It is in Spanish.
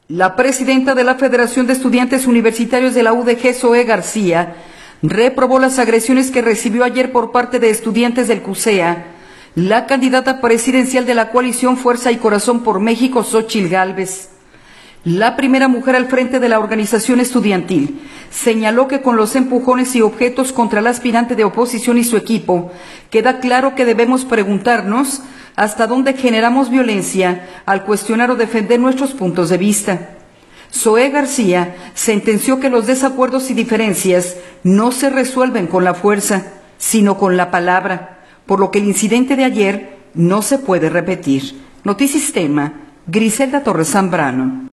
La presidenta de la Federación de Estudiantes Universitarios de la UDG, Zoe García, reprobó las agresiones que recibió ayer por parte de estudiantes del CUSEA, la candidata presidencial de la coalición Fuerza y Corazón por México, Xóchitl Gálvez. La primera mujer al frente de la organización estudiantil señaló que con los empujones y objetos contra el aspirante de oposición y su equipo, queda claro que debemos preguntarnos hasta dónde generamos violencia al cuestionar o defender nuestros puntos de vista. Zoe García sentenció que los desacuerdos y diferencias no se resuelven con la fuerza, sino con la palabra, por lo que el incidente de ayer no se puede repetir. Notisistema, Griselda Torres Zambrano.